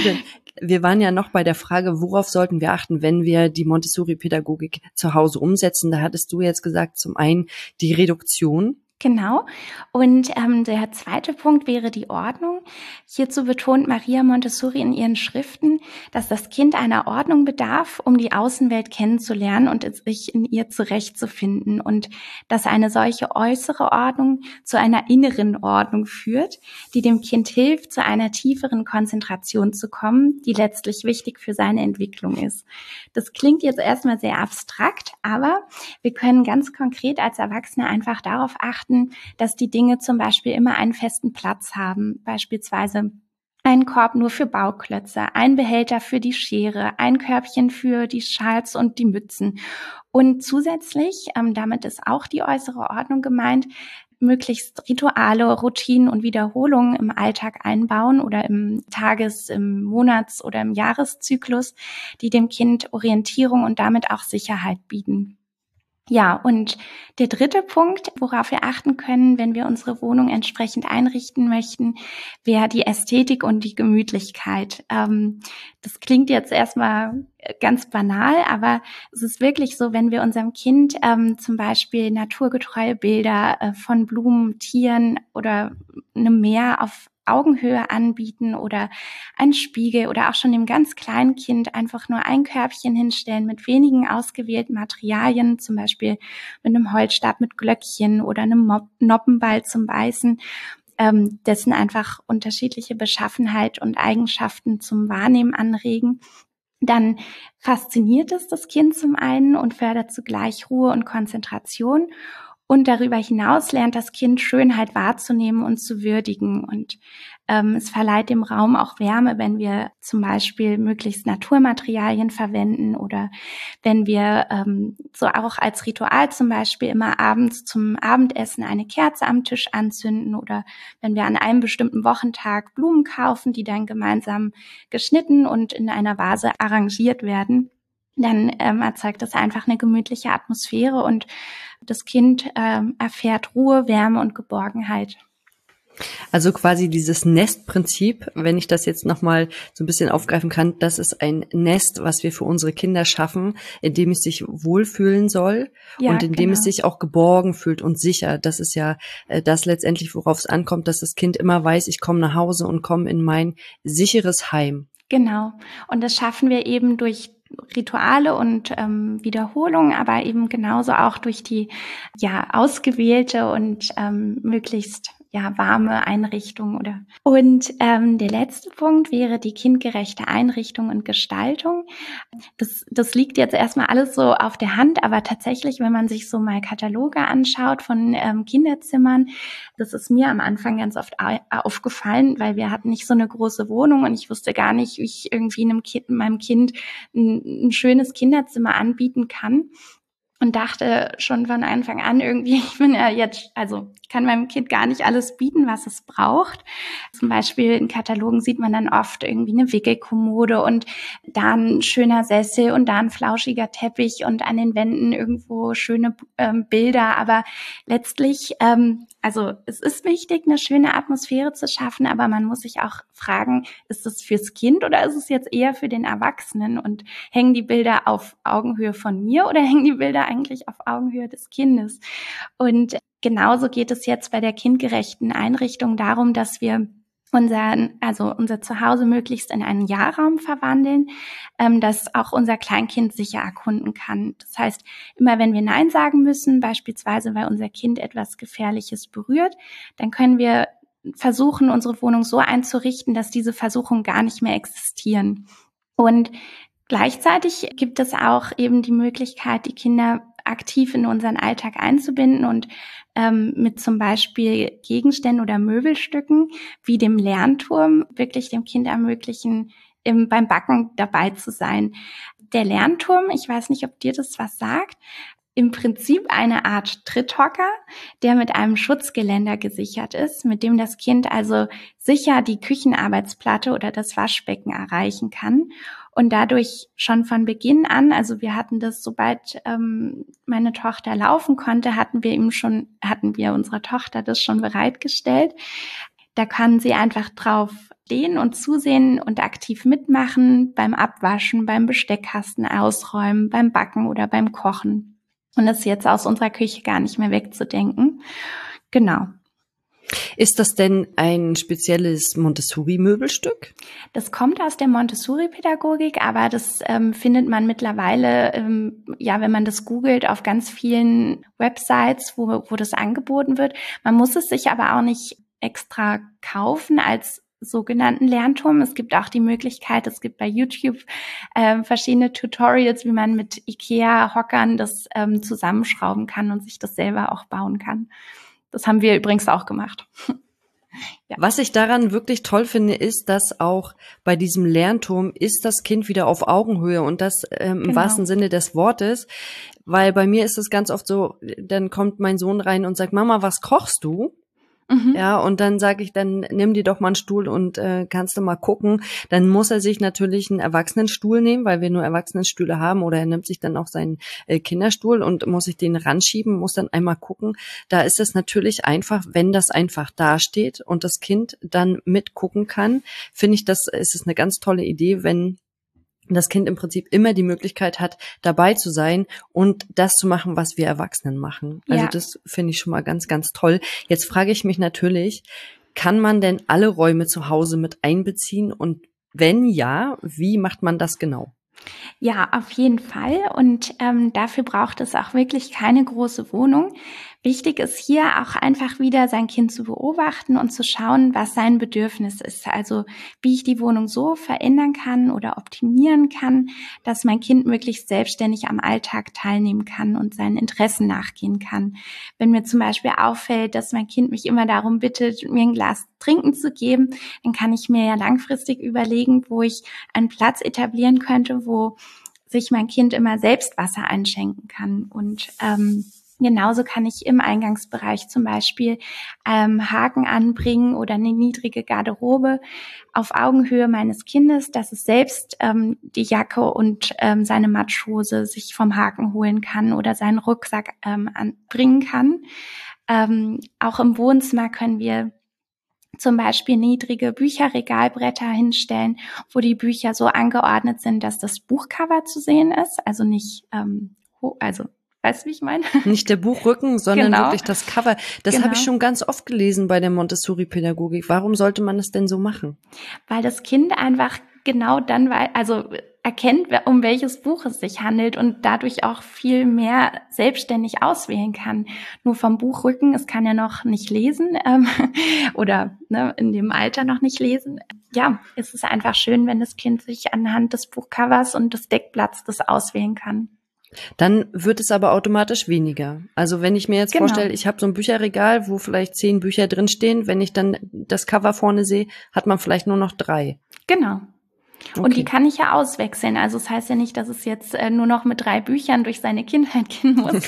Wir waren ja noch bei der Frage, worauf sollten wir achten, wenn wir die Montessori-Pädagogik zu Hause umsetzen? Da hattest du jetzt gesagt, zum einen die Reduktion. Genau. Und ähm, der zweite Punkt wäre die Ordnung. Hierzu betont Maria Montessori in ihren Schriften, dass das Kind einer Ordnung bedarf, um die Außenwelt kennenzulernen und sich in ihr zurechtzufinden. Und dass eine solche äußere Ordnung zu einer inneren Ordnung führt, die dem Kind hilft, zu einer tieferen Konzentration zu kommen, die letztlich wichtig für seine Entwicklung ist. Das klingt jetzt erstmal sehr abstrakt, aber wir können ganz konkret als Erwachsene einfach darauf achten, dass die Dinge zum Beispiel immer einen festen Platz haben, beispielsweise ein Korb nur für Bauklötze, ein Behälter für die Schere, ein Körbchen für die Schals und die Mützen. Und zusätzlich, ähm, damit ist auch die äußere Ordnung gemeint, möglichst Rituale, Routinen und Wiederholungen im Alltag einbauen oder im Tages-, im Monats- oder im Jahreszyklus, die dem Kind Orientierung und damit auch Sicherheit bieten. Ja, und der dritte Punkt, worauf wir achten können, wenn wir unsere Wohnung entsprechend einrichten möchten, wäre die Ästhetik und die Gemütlichkeit. Ähm, das klingt jetzt erstmal ganz banal, aber es ist wirklich so, wenn wir unserem Kind ähm, zum Beispiel naturgetreue Bilder äh, von Blumen, Tieren oder einem Meer auf Augenhöhe anbieten oder einen Spiegel oder auch schon dem ganz kleinen Kind einfach nur ein Körbchen hinstellen mit wenigen ausgewählten Materialien, zum Beispiel mit einem Holzstab mit Glöckchen oder einem Mop- Noppenball zum Beißen, ähm, dessen einfach unterschiedliche Beschaffenheit und Eigenschaften zum Wahrnehmen anregen. Dann fasziniert es das Kind zum einen und fördert zugleich Ruhe und Konzentration. Und darüber hinaus lernt das Kind Schönheit wahrzunehmen und zu würdigen. Und ähm, es verleiht dem Raum auch Wärme, wenn wir zum Beispiel möglichst Naturmaterialien verwenden oder wenn wir ähm, so auch als Ritual zum Beispiel immer abends zum Abendessen eine Kerze am Tisch anzünden oder wenn wir an einem bestimmten Wochentag Blumen kaufen, die dann gemeinsam geschnitten und in einer Vase arrangiert werden, dann ähm, erzeugt das einfach eine gemütliche Atmosphäre und das Kind ähm, erfährt Ruhe, Wärme und Geborgenheit. Also quasi dieses Nestprinzip, wenn ich das jetzt nochmal so ein bisschen aufgreifen kann, das ist ein Nest, was wir für unsere Kinder schaffen, in dem es sich wohlfühlen soll Ja, und in dem genau. es sich auch geborgen fühlt und sicher. Das ist ja äh, das letztendlich, worauf es ankommt, dass das Kind immer weiß, ich komme nach Hause und komme in mein sicheres Heim. Genau. Und das schaffen wir eben durch Rituale und ähm, Wiederholungen, aber eben genauso auch durch die ja ausgewählte und ähm, möglichst ja warme Einrichtung oder. Und ähm, der letzte Punkt wäre die kindgerechte Einrichtung und Gestaltung. Das, das liegt jetzt erstmal alles so auf der Hand, aber tatsächlich, wenn man sich so mal Kataloge anschaut von ähm, Kinderzimmern, das ist mir am Anfang ganz oft aufgefallen, weil wir hatten nicht so eine große Wohnung und ich wusste gar nicht, wie ich irgendwie einem Kind, meinem Kind ein, ein schönes Kinderzimmer anbieten kann. Und dachte schon von Anfang an irgendwie, ich bin ja jetzt, also kann meinem Kind gar nicht alles bieten, was es braucht. Zum Beispiel in Katalogen sieht man dann oft irgendwie eine Wickelkommode und da ein schöner Sessel und da ein flauschiger Teppich und an den Wänden irgendwo schöne ähm, Bilder. Aber letztlich, ähm, also es ist wichtig, eine schöne Atmosphäre zu schaffen, aber man muss sich auch fragen, ist es fürs Kind oder ist es jetzt eher für den Erwachsenen? Und hängen die Bilder auf Augenhöhe von mir oder hängen die Bilder eigentlich auf Augenhöhe des Kindes? Und genauso geht es jetzt bei der kindgerechten Einrichtung darum, dass wir unseren, also unser Zuhause möglichst in einen Ja-Raum verwandeln, ähm, dass auch unser Kleinkind sicher erkunden kann. Das heißt, immer wenn wir Nein sagen müssen, beispielsweise weil unser Kind etwas Gefährliches berührt, dann können wir versuchen, unsere Wohnung so einzurichten, dass diese Versuchungen gar nicht mehr existieren. Und Gleichzeitig gibt es auch eben die Möglichkeit, die Kinder aktiv in unseren Alltag einzubinden und ähm, mit zum Beispiel Gegenständen oder Möbelstücken wie dem Lernturm wirklich dem Kind ermöglichen, im, beim Backen dabei zu sein. Der Lernturm, ich weiß nicht, ob dir das was sagt, im Prinzip eine Art Tritthocker, der mit einem Schutzgeländer gesichert ist, mit dem das Kind also sicher die Küchenarbeitsplatte oder das Waschbecken erreichen kann und dadurch schon von Beginn an, also wir hatten das, sobald ähm, meine Tochter laufen konnte, hatten wir ihm schon, hatten wir unserer Tochter das schon bereitgestellt. Da kann sie einfach drauf stehen und zusehen und aktiv mitmachen beim Abwaschen, beim Besteckkasten ausräumen, beim Backen oder beim Kochen. Und das ist jetzt aus unserer Küche gar nicht mehr wegzudenken. Genau. Ist das denn ein spezielles Montessori-Möbelstück? Das kommt aus der Montessori-Pädagogik, aber das ähm, findet man mittlerweile, ähm, ja, wenn man das googelt, auf ganz vielen Websites, wo, wo das angeboten wird. Man muss es sich aber auch nicht extra kaufen als sogenannten Lernturm. Es gibt auch die Möglichkeit, es gibt bei YouTube äh, verschiedene Tutorials, wie man mit IKEA-Hockern das ähm, zusammenschrauben kann und sich das selber auch bauen kann. Das haben wir übrigens auch gemacht. Ja. Was ich daran wirklich toll finde, ist, dass auch bei diesem Lernturm ist das Kind wieder auf Augenhöhe und das ähm, im Genau. wahrsten Sinne des Wortes, weil bei mir ist es ganz oft so, dann kommt mein Sohn rein und sagt, Mama, was kochst du? Mhm. Ja, und dann sage ich, dann nimm dir doch mal einen Stuhl und äh, kannst du mal gucken. Dann muss er sich natürlich einen Erwachsenenstuhl nehmen, weil wir nur Erwachsenenstühle haben, oder er nimmt sich dann auch seinen äh, Kinderstuhl und muss sich den ranschieben, muss dann einmal gucken. Da ist es natürlich einfach, wenn das einfach dasteht und das Kind dann mitgucken kann, finde ich, das ist es eine ganz tolle Idee, wenn das Kind im Prinzip immer die Möglichkeit hat, dabei zu sein und das zu machen, was wir Erwachsenen machen. Also ja. Das finde ich schon mal ganz, ganz toll. Jetzt frage ich mich natürlich, kann man denn alle Räume zu Hause mit einbeziehen? Und wenn ja, wie macht man das genau? Ja, auf jeden Fall. Und ähm, dafür braucht es auch wirklich keine große Wohnung. Wichtig ist hier auch einfach wieder sein Kind zu beobachten und zu schauen, was sein Bedürfnis ist. Also wie ich die Wohnung so verändern kann oder optimieren kann, dass mein Kind möglichst selbstständig am Alltag teilnehmen kann und seinen Interessen nachgehen kann. Wenn mir zum Beispiel auffällt, dass mein Kind mich immer darum bittet, mir ein Glas trinken zu geben, dann kann ich mir ja langfristig überlegen, wo ich einen Platz etablieren könnte, wo sich mein Kind immer selbst Wasser einschenken kann. Und ähm, genauso kann ich im Eingangsbereich zum Beispiel ähm, Haken anbringen oder eine niedrige Garderobe auf Augenhöhe meines Kindes, dass es selbst ähm, die Jacke und ähm, seine Matschhose sich vom Haken holen kann oder seinen Rucksack ähm, anbringen kann. Ähm, auch im Wohnzimmer können wir zum Beispiel niedrige Bücherregalbretter hinstellen, wo die Bücher so angeordnet sind, dass das Buchcover zu sehen ist, also nicht, ähm, also weißt du, wie ich meine? Nicht der Buchrücken, sondern genau. wirklich das Cover. Das genau. habe ich schon ganz oft gelesen bei der Montessori-Pädagogik. Warum sollte man das denn so machen? Weil das Kind einfach genau dann, also erkennt, um welches Buch es sich handelt und dadurch auch viel mehr selbstständig auswählen kann. Nur vom Buchrücken, es kann ja noch nicht lesen ähm, oder ne, in dem Alter noch nicht lesen. Ja, es ist einfach schön, wenn das Kind sich anhand des Buchcovers und des Deckblatts das auswählen kann. Dann wird es aber automatisch weniger. Also wenn ich mir jetzt genau. vorstelle, ich habe so ein Bücherregal, wo vielleicht zehn Bücher drinstehen, wenn ich dann das Cover vorne sehe, hat man vielleicht nur noch drei. Genau. Okay. Und die kann ich ja auswechseln. Also es das heißt ja nicht, dass es jetzt äh, nur noch mit drei Büchern durch seine Kindheit gehen muss,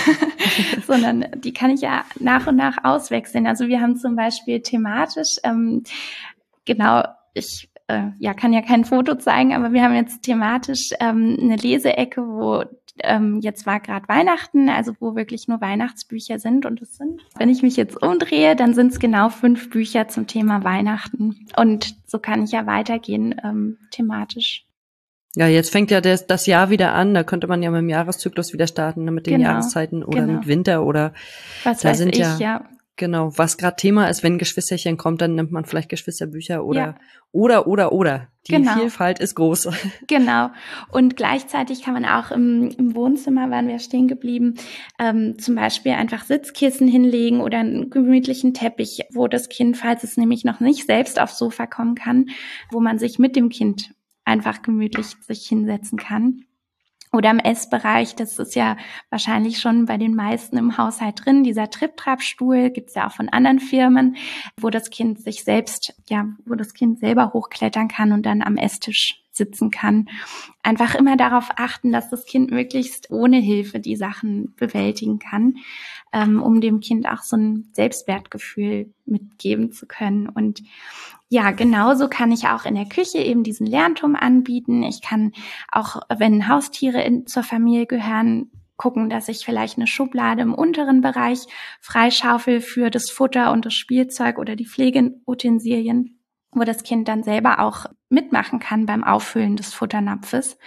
sondern die kann ich ja nach und nach auswechseln. Also wir haben zum Beispiel thematisch, ähm, genau, ich äh, ja kann ja kein Foto zeigen, aber wir haben jetzt thematisch ähm, eine Leseecke, wo ähm, jetzt war gerade Weihnachten, also wo wirklich nur Weihnachtsbücher sind und es sind, wenn ich mich jetzt umdrehe, dann sind es genau fünf Bücher zum Thema Weihnachten und so kann ich ja weitergehen ähm, thematisch. Ja, jetzt fängt ja das, das Jahr wieder an, da könnte man ja mit dem Jahreszyklus wieder starten, ne, mit den genau, Jahreszeiten oder genau. mit Winter oder was da weiß sind ich, ja, ja. Genau, was gerade Thema ist, wenn ein Geschwisterchen kommt, dann nimmt man vielleicht Geschwisterbücher oder ja. oder oder oder. Die genau. Vielfalt ist groß. Genau. Und gleichzeitig kann man auch im, im Wohnzimmer, waren wir stehen geblieben, ähm, zum Beispiel einfach Sitzkissen hinlegen oder einen gemütlichen Teppich, wo das Kind, falls es nämlich noch nicht selbst aufs Sofa kommen kann, wo man sich mit dem Kind einfach gemütlich sich hinsetzen kann. Oder im Essbereich, das ist ja wahrscheinlich schon bei den meisten im Haushalt drin, dieser Trip-Trap-Stuhl gibt's ja auch von anderen Firmen, wo das Kind sich selbst, ja, wo das Kind selber hochklettern kann und dann am Esstisch sitzen kann. Einfach immer darauf achten, dass das Kind möglichst ohne Hilfe die Sachen bewältigen kann, ähm, um dem Kind auch so ein Selbstwertgefühl mitgeben zu können. Und ja, genauso kann ich auch in der Küche eben diesen Lernturm anbieten. Ich kann auch, wenn Haustiere in, zur Familie gehören, gucken, dass ich vielleicht eine Schublade im unteren Bereich freischaufel für das Futter und das Spielzeug oder die Pflegeutensilien, wo das Kind dann selber auch mitmachen kann beim Auffüllen des Futternapfes.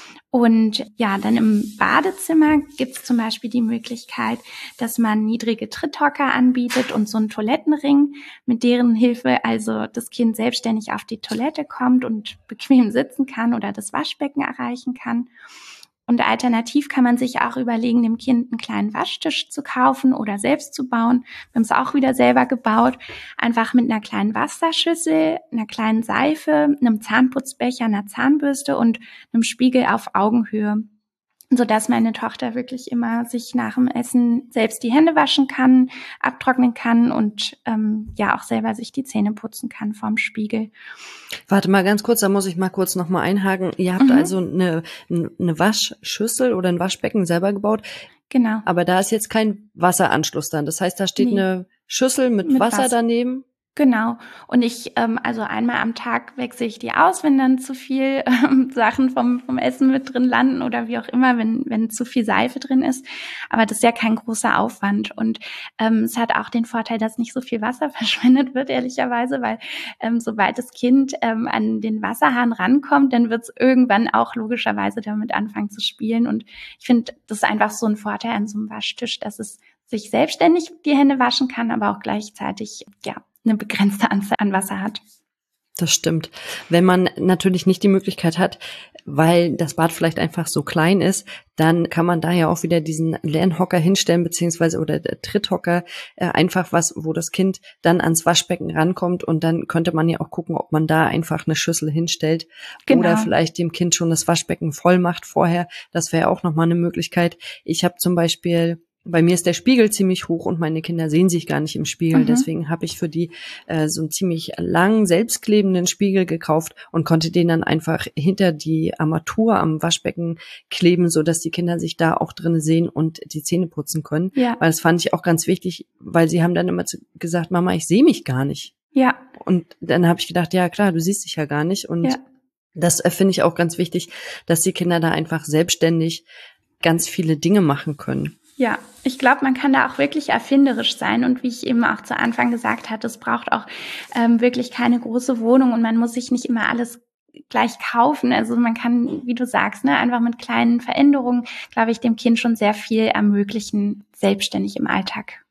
Und ja, dann im Badezimmer gibt es zum Beispiel die Möglichkeit, dass man niedrige Tritthocker anbietet und so einen Toilettenring, mit deren Hilfe also das Kind selbstständig auf die Toilette kommt und bequem sitzen kann oder das Waschbecken erreichen kann. Und alternativ kann man sich auch überlegen, dem Kind einen kleinen Waschtisch zu kaufen oder selbst zu bauen. Wir haben es auch wieder selber gebaut. Einfach mit einer kleinen Wasserschüssel, einer kleinen Seife, einem Zahnputzbecher, einer Zahnbürste und einem Spiegel auf Augenhöhe, sodass meine Tochter wirklich immer sich nach dem Essen selbst die Hände waschen kann, abtrocknen kann und ähm, ja auch selber sich die Zähne putzen kann vorm Spiegel. Warte mal ganz kurz, da muss ich mal kurz nochmal einhaken. Ihr habt mhm. also eine, eine Waschschüssel oder ein Waschbecken selber gebaut. Genau. Aber da ist jetzt kein Wasseranschluss dann. Das heißt, da steht nee. eine Schüssel mit, mit Wasser, Wasser daneben. Genau. Und ich, ähm, also einmal am Tag wechsle ich die aus, wenn dann zu viel ähm, Sachen vom, vom Essen mit drin landen oder wie auch immer, wenn, wenn zu viel Seife drin ist. Aber das ist ja kein großer Aufwand. Und ähm, es hat auch den Vorteil, dass nicht so viel Wasser verschwendet wird, ehrlicherweise, weil ähm, sobald das Kind ähm, an den Wasserhahn rankommt, dann wird es irgendwann auch logischerweise damit anfangen zu spielen. Und ich finde, das ist einfach so ein Vorteil an so einem Waschtisch, dass es sich selbstständig die Hände waschen kann, aber auch gleichzeitig, ja, eine begrenzte Anzahl an Wasser hat. Das stimmt. Wenn man natürlich nicht die Möglichkeit hat, weil das Bad vielleicht einfach so klein ist, dann kann man da ja auch wieder diesen Lernhocker hinstellen, beziehungsweise oder der Tritthocker, äh, einfach was, wo das Kind dann ans Waschbecken rankommt und dann könnte man ja auch gucken, ob man da einfach eine Schüssel hinstellt genau. oder vielleicht dem Kind schon das Waschbecken voll macht vorher. Das wäre auch nochmal eine Möglichkeit. Ich habe zum Beispiel Bei mir ist der Spiegel ziemlich hoch und meine Kinder sehen sich gar nicht im Spiegel. Mhm. Deswegen habe ich für die äh, so einen ziemlich langen, selbstklebenden Spiegel gekauft und konnte den dann einfach hinter die Armatur am Waschbecken kleben, so dass die Kinder sich da auch drin sehen und die Zähne putzen können. Ja. Weil das fand ich auch ganz wichtig, weil sie haben dann immer gesagt, Mama, ich sehe mich gar nicht. Ja. Und dann habe ich gedacht, ja klar, du siehst dich ja gar nicht. Und ja. das äh, finde ich auch ganz wichtig, dass die Kinder da einfach selbstständig ganz viele Dinge machen können. Ja, ich glaube, man kann da auch wirklich erfinderisch sein und wie ich eben auch zu Anfang gesagt hatte, es braucht auch ähm, wirklich keine große Wohnung und man muss sich nicht immer alles gleich kaufen. Also man kann, wie du sagst, ne, einfach mit kleinen Veränderungen, glaube ich, dem Kind schon sehr viel ermöglichen, selbstständig im Alltag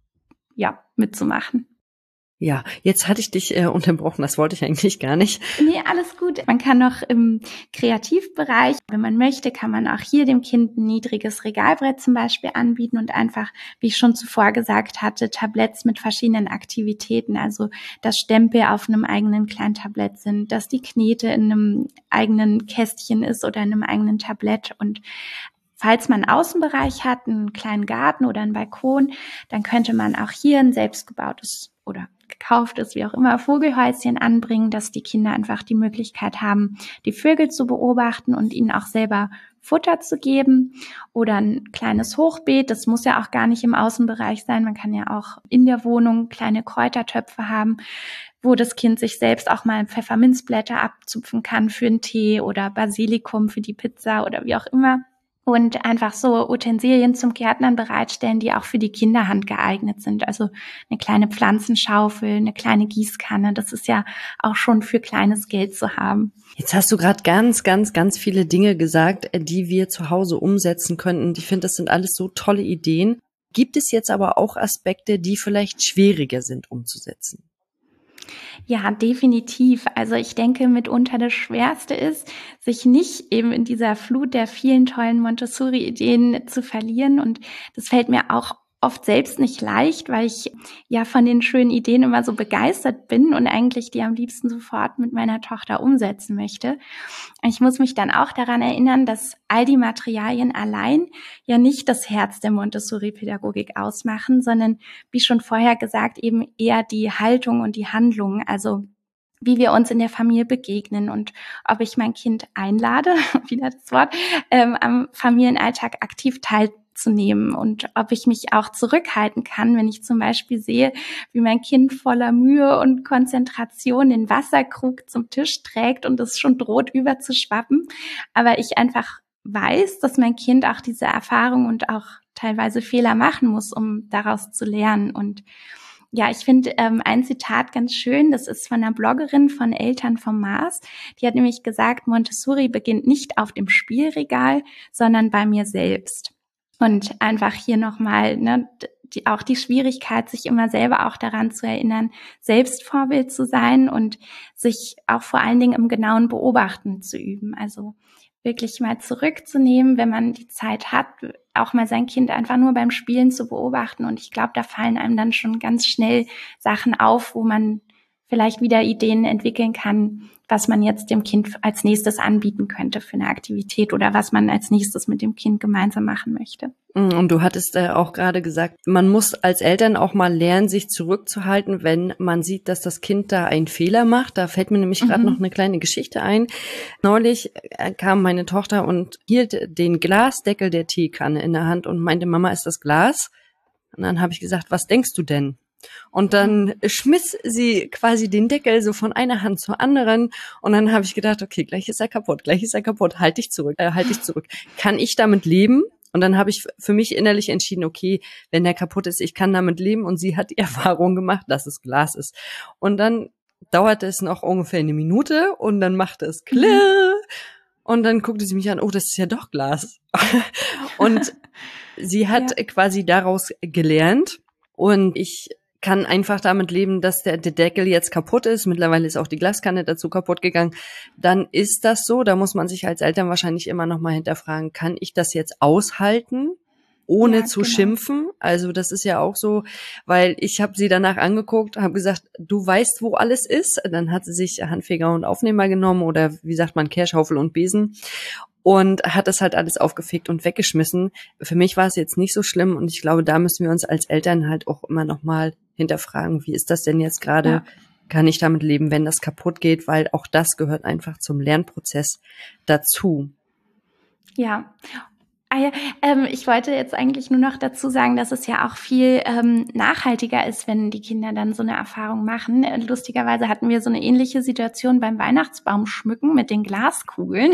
ja mitzumachen. Ja, jetzt hatte ich dich äh, unterbrochen, das wollte ich eigentlich gar nicht. Nee, alles gut. Man kann noch im Kreativbereich, wenn man möchte, kann man auch hier dem Kind ein niedriges Regalbrett zum Beispiel anbieten und einfach, wie ich schon zuvor gesagt hatte, Tabletts mit verschiedenen Aktivitäten, also dass Stempel auf einem eigenen kleinen Tablett sind, dass die Knete in einem eigenen Kästchen ist oder in einem eigenen Tablett und falls man einen Außenbereich hat, einen kleinen Garten oder einen Balkon, dann könnte man auch hier ein selbstgebautes oder gekauftes, wie auch immer, Vogelhäuschen anbringen, dass die Kinder einfach die Möglichkeit haben, die Vögel zu beobachten und ihnen auch selber Futter zu geben. Oder ein kleines Hochbeet, das muss ja auch gar nicht im Außenbereich sein, man kann ja auch in der Wohnung kleine Kräutertöpfe haben, wo das Kind sich selbst auch mal Pfefferminzblätter abzupfen kann für einen Tee oder Basilikum für die Pizza oder wie auch immer. Und einfach so Utensilien zum Gärtnern bereitstellen, die auch für die Kinderhand geeignet sind. Also eine kleine Pflanzenschaufel, eine kleine Gießkanne, das ist ja auch schon für kleines Geld zu haben. Jetzt hast du gerade ganz, ganz, ganz viele Dinge gesagt, die wir zu Hause umsetzen könnten. Ich finde, das sind alles so tolle Ideen. Gibt es jetzt aber auch Aspekte, die vielleicht schwieriger sind umzusetzen? Ja, definitiv. Also ich denke, mitunter das Schwerste ist, sich nicht eben in dieser Flut der vielen tollen Montessori-Ideen zu verlieren. Und das fällt mir auch oft selbst nicht leicht, weil ich ja von den schönen Ideen immer so begeistert bin und eigentlich die am liebsten sofort mit meiner Tochter umsetzen möchte. Ich muss mich dann auch daran erinnern, dass all die Materialien allein ja nicht das Herz der Montessori-Pädagogik ausmachen, sondern wie schon vorher gesagt, eben eher die Haltung und die Handlung, also wie wir uns in der Familie begegnen und ob ich mein Kind einlade, wieder das Wort, ähm, am Familienalltag aktiv teilzunehmen und ob ich mich auch zurückhalten kann, wenn ich zum Beispiel sehe, wie mein Kind voller Mühe und Konzentration den Wasserkrug zum Tisch trägt und es schon droht überzuschwappen, aber ich einfach weiß, dass mein Kind auch diese Erfahrung und auch teilweise Fehler machen muss, um daraus zu lernen. Und ja, ich finde ähm, ein Zitat ganz schön, das ist von einer Bloggerin von Eltern vom Mars. Die hat nämlich gesagt, Montessori beginnt nicht auf dem Spielregal, sondern bei mir selbst. Und einfach hier nochmal, ne, die, auch die Schwierigkeit, sich immer selber auch daran zu erinnern, selbst Vorbild zu sein und sich auch vor allen Dingen im genauen Beobachten zu üben. Also wirklich mal zurückzunehmen, wenn man die Zeit hat, auch mal sein Kind einfach nur beim Spielen zu beobachten. Und ich glaube, da fallen einem dann schon ganz schnell Sachen auf, wo man vielleicht wieder Ideen entwickeln kann, was man jetzt dem Kind als nächstes anbieten könnte für eine Aktivität oder was man als nächstes mit dem Kind gemeinsam machen möchte. Und du hattest äh, auch gerade gesagt, man muss als Eltern auch mal lernen, sich zurückzuhalten, wenn man sieht, dass das Kind da einen Fehler macht. Da fällt mir nämlich gerade Mhm. noch eine kleine Geschichte ein. Neulich äh, kam meine Tochter und hielt den Glasdeckel der Teekanne in der Hand und meinte, Mama, ist das Glas? Und dann habe ich gesagt, was denkst du denn? Und dann schmiss sie quasi den Deckel so von einer Hand zur anderen. Und dann habe ich gedacht, okay, gleich ist er kaputt, gleich ist er kaputt, halt dich zurück, äh, halt dich zurück. Kann ich damit leben? Und dann habe ich für mich innerlich entschieden, okay, wenn der kaputt ist, ich kann damit leben. Und sie hat die Erfahrung gemacht, dass es Glas ist. Und dann dauerte es noch ungefähr eine Minute und dann machte es klirr. Und dann guckte sie mich an, oh, das ist ja doch Glas. Und sie hat ja. quasi daraus gelernt. Und ich kann einfach damit leben, dass der, der Deckel jetzt kaputt ist. Mittlerweile ist auch die Glaskanne dazu kaputt gegangen. Dann ist das so. Da muss man sich als Eltern wahrscheinlich immer noch mal hinterfragen, kann ich das jetzt aushalten, ohne ja, zu genau. schimpfen? Also das ist ja auch so, weil ich habe sie danach angeguckt, habe gesagt, du weißt, wo alles ist. Dann hat sie sich Handfeger und Aufnehmer genommen oder wie sagt man, Kehrschaufel und Besen. Und hat das halt alles aufgefegt und weggeschmissen. Für mich war es jetzt nicht so schlimm und ich glaube, da müssen wir uns als Eltern halt auch immer noch mal hinterfragen, wie ist das denn jetzt gerade, ja. kann ich damit leben, wenn das kaputt geht, weil auch das gehört einfach zum Lernprozess dazu. Ja. Ah ja, ähm, ich wollte jetzt eigentlich nur noch dazu sagen, dass es ja auch viel ähm, nachhaltiger ist, wenn die Kinder dann so eine Erfahrung machen. Äh, lustigerweise hatten wir so eine ähnliche Situation beim Weihnachtsbaum schmücken mit den Glaskugeln.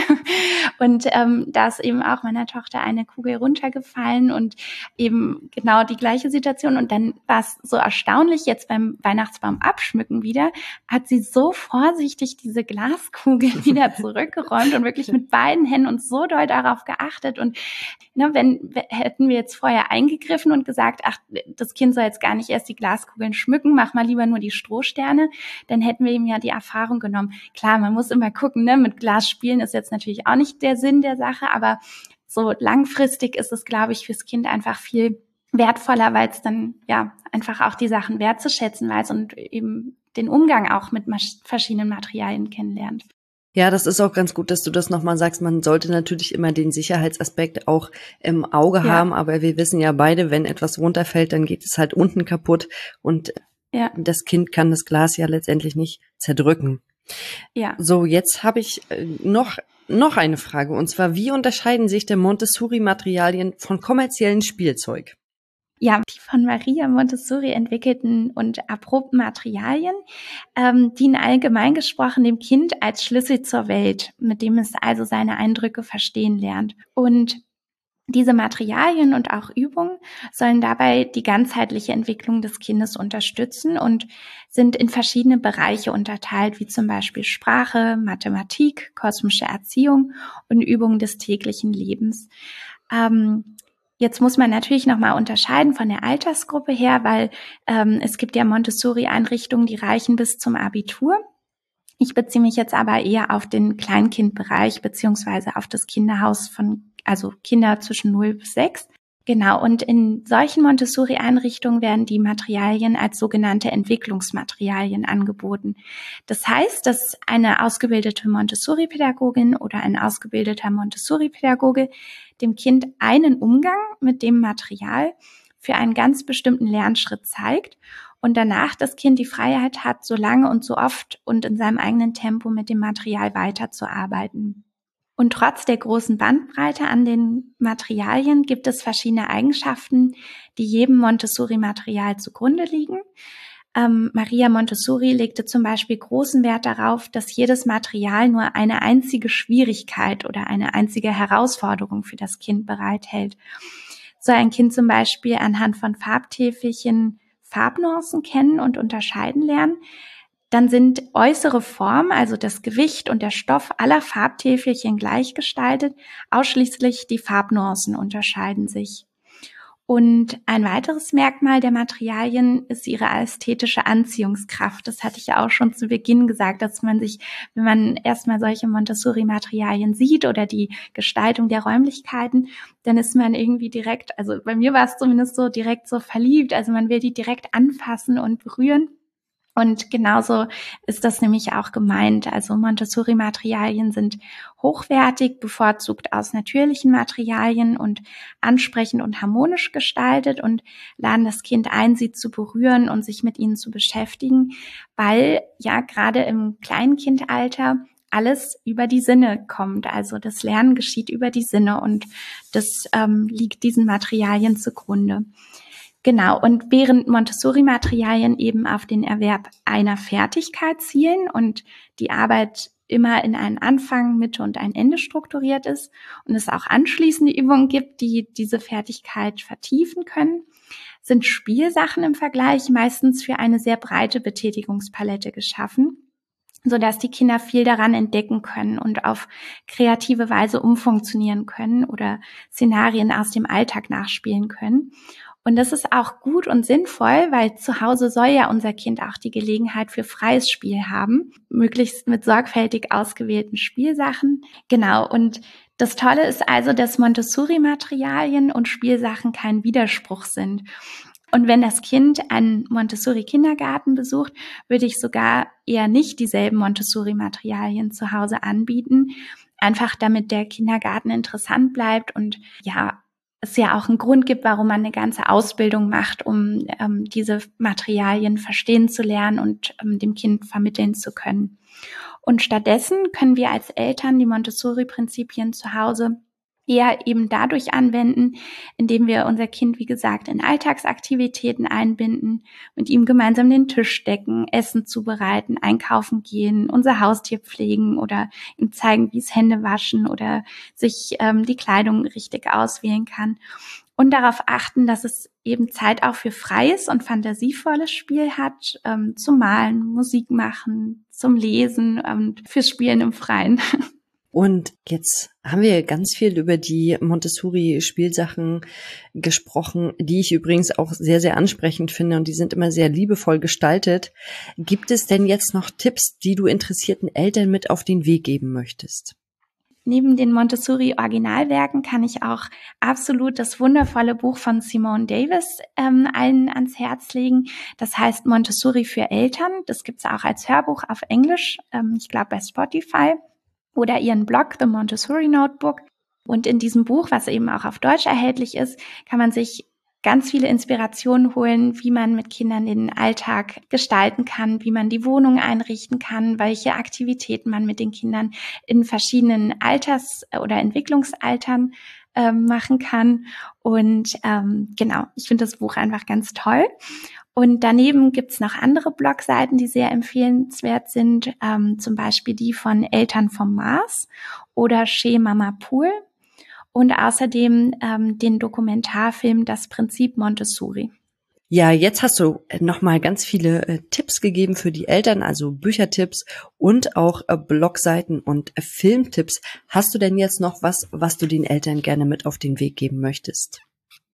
Und ähm, da ist eben auch meiner Tochter eine Kugel runtergefallen und eben genau die gleiche Situation. Und dann war es so erstaunlich, jetzt beim Weihnachtsbaum abschmücken wieder, hat sie so vorsichtig diese Glaskugel wieder zurückgeräumt und wirklich mit beiden Händen und so doll darauf geachtet. Und Ne, wenn hätten wir jetzt vorher eingegriffen und gesagt, ach, das Kind soll jetzt gar nicht erst die Glaskugeln schmücken, mach mal lieber nur die Strohsterne, dann hätten wir ihm ja die Erfahrung genommen. Klar, man muss immer gucken, ne, mit Glas spielen ist jetzt natürlich auch nicht der Sinn der Sache, aber so langfristig ist es, glaube ich, fürs Kind einfach viel wertvoller, weil es dann ja einfach auch die Sachen wertzuschätzen weiß und eben den Umgang auch mit mas- verschiedenen Materialien kennenlernt. Ja, das ist auch ganz gut, dass du das nochmal sagst. Man sollte natürlich immer den Sicherheitsaspekt auch im Auge ja. haben, aber wir wissen ja beide, wenn etwas runterfällt, dann geht es halt unten kaputt und ja. das Kind kann das Glas ja letztendlich nicht zerdrücken. Ja. So, jetzt habe ich noch noch eine Frage und zwar, wie unterscheiden sich denn Montessori-Materialien von kommerziellen Spielzeug? Ja, die von Maria Montessori entwickelten und erprobten Materialien ähm, dienen allgemein gesprochen dem Kind als Schlüssel zur Welt, mit dem es also seine Eindrücke verstehen lernt. Und diese Materialien und auch Übungen sollen dabei die ganzheitliche Entwicklung des Kindes unterstützen und sind in verschiedene Bereiche unterteilt, wie zum Beispiel Sprache, Mathematik, kosmische Erziehung und Übungen des täglichen Lebens. Ähm, Jetzt muss man natürlich nochmal unterscheiden von der Altersgruppe her, weil ähm, es gibt ja Montessori-Einrichtungen, die reichen bis zum Abitur. Ich beziehe mich jetzt aber eher auf den Kleinkindbereich beziehungsweise auf das Kinderhaus von, also Kinder zwischen null bis sechs. Genau, und in solchen Montessori-Einrichtungen werden die Materialien als sogenannte Entwicklungsmaterialien angeboten. Das heißt, dass eine ausgebildete Montessori-Pädagogin oder ein ausgebildeter Montessori-Pädagoge dem Kind einen Umgang mit dem Material für einen ganz bestimmten Lernschritt zeigt und danach das Kind die Freiheit hat, so lange und so oft und in seinem eigenen Tempo mit dem Material weiterzuarbeiten. Und trotz der großen Bandbreite an den Materialien gibt es verschiedene Eigenschaften, die jedem Montessori-Material zugrunde liegen. Ähm, Maria Montessori legte zum Beispiel großen Wert darauf, dass jedes Material nur eine einzige Schwierigkeit oder eine einzige Herausforderung für das Kind bereithält. Soll ein Kind zum Beispiel anhand von Farbtäfelchen Farbnuancen kennen und unterscheiden lernen, dann sind äußere Form, also das Gewicht und der Stoff aller Farbtäfelchen gleich gestaltet, ausschließlich die Farbnuancen unterscheiden sich. Und ein weiteres Merkmal der Materialien ist ihre ästhetische Anziehungskraft. Das hatte ich ja auch schon zu Beginn gesagt, dass man sich, wenn man erstmal solche Montessori-Materialien sieht oder die Gestaltung der Räumlichkeiten, dann ist man irgendwie direkt, also bei mir war es zumindest so, direkt so verliebt. Also man will die direkt anfassen und berühren. Und genauso ist das nämlich auch gemeint. Also Montessori-Materialien sind hochwertig, bevorzugt aus natürlichen Materialien und ansprechend und harmonisch gestaltet und laden das Kind ein, sie zu berühren und sich mit ihnen zu beschäftigen, weil ja gerade im Kleinkindalter alles über die Sinne kommt. Also das Lernen geschieht über die Sinne und das ähm, liegt diesen Materialien zugrunde. Genau, und während Montessori-Materialien eben auf den Erwerb einer Fertigkeit zielen und die Arbeit immer in einen Anfang, Mitte und ein Ende strukturiert ist und es auch anschließende Übungen gibt, die diese Fertigkeit vertiefen können, sind Spielsachen im Vergleich meistens für eine sehr breite Betätigungspalette geschaffen, sodass die Kinder viel daran entdecken können und auf kreative Weise umfunktionieren können oder Szenarien aus dem Alltag nachspielen können. Und das ist auch gut und sinnvoll, weil zu Hause soll ja unser Kind auch die Gelegenheit für freies Spiel haben, möglichst mit sorgfältig ausgewählten Spielsachen. Genau, und das Tolle ist also, dass Montessori-Materialien und Spielsachen kein Widerspruch sind. Und wenn das Kind einen Montessori-Kindergarten besucht, würde ich sogar eher nicht dieselben Montessori-Materialien zu Hause anbieten, einfach damit der Kindergarten interessant bleibt und ja, es ja auch einen Grund gibt, warum man eine ganze Ausbildung macht, um ähm, diese Materialien verstehen zu lernen und ähm, dem Kind vermitteln zu können. Und stattdessen können wir als Eltern die Montessori-Prinzipien zu Hause eher eben dadurch anwenden, indem wir unser Kind, wie gesagt, in Alltagsaktivitäten einbinden, mit ihm gemeinsam den Tisch decken, Essen zubereiten, einkaufen gehen, unser Haustier pflegen oder ihm zeigen, wie es Hände waschen oder sich ähm, die Kleidung richtig auswählen kann. Und darauf achten, dass es eben Zeit auch für freies und fantasievolles Spiel hat, ähm, zum Malen, Musik machen, zum Lesen und fürs Spielen im Freien. Und jetzt haben wir ganz viel über die Montessori-Spielsachen gesprochen, die ich übrigens auch sehr, sehr ansprechend finde und die sind immer sehr liebevoll gestaltet. Gibt es denn jetzt noch Tipps, die du interessierten Eltern mit auf den Weg geben möchtest? Neben den Montessori-Originalwerken kann ich auch absolut das wundervolle Buch von Simone Davis ähm, allen ans Herz legen. Das heißt Montessori für Eltern. Das gibt's auch als Hörbuch auf Englisch, ähm, ich glaube bei Spotify. Oder ihren Blog, The Montessori Notebook. Und in diesem Buch, was eben auch auf Deutsch erhältlich ist, kann man sich ganz viele Inspirationen holen, wie man mit Kindern den Alltag gestalten kann, wie man die Wohnung einrichten kann, welche Aktivitäten man mit den Kindern in verschiedenen Alters- oder Entwicklungsaltern ähm, machen kann. Und ähm, genau, ich finde das Buch einfach ganz toll. Und daneben gibt's noch andere Blogseiten, die sehr empfehlenswert sind, ähm, zum Beispiel die von Eltern vom Mars oder Chez Mama Pool und außerdem ähm, den Dokumentarfilm Das Prinzip Montessori. Ja, jetzt hast du nochmal ganz viele äh, Tipps gegeben für die Eltern, also Büchertipps und auch äh, Blogseiten und äh, Filmtipps. Hast du denn jetzt noch was, was du den Eltern gerne mit auf den Weg geben möchtest?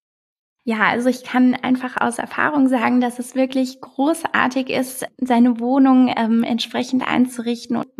Ja, also ich kann einfach aus Erfahrung sagen, dass es wirklich großartig ist, seine Wohnung ähm, entsprechend einzurichten und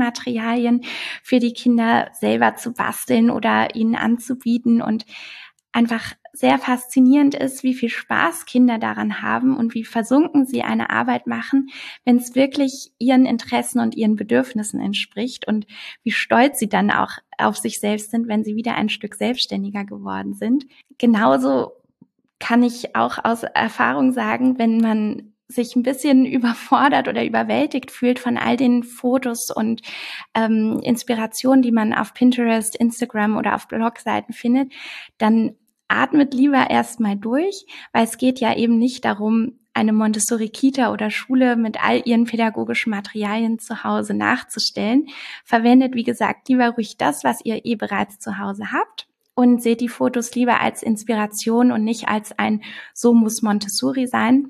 Montessori-Materialien für die Kinder selber zu basteln oder ihnen anzubieten. Und einfach sehr faszinierend ist, wie viel Spaß Kinder daran haben und wie versunken sie eine Arbeit machen, wenn es wirklich ihren Interessen und ihren Bedürfnissen entspricht und wie stolz sie dann auch auf sich selbst sind, wenn sie wieder ein Stück selbstständiger geworden sind. Genauso kann ich auch aus Erfahrung sagen, wenn man sich ein bisschen überfordert oder überwältigt fühlt von all den Fotos und ähm, Inspirationen, die man auf Pinterest, Instagram oder auf Blogseiten findet, dann atmet lieber erstmal durch, weil es geht ja eben nicht darum, eine Montessori-Kita oder Schule mit all ihren pädagogischen Materialien zu Hause nachzustellen. Verwendet, wie gesagt, lieber ruhig das, was ihr eh bereits zu Hause habt. Und seht die Fotos lieber als Inspiration und nicht als ein "So muss Montessori sein".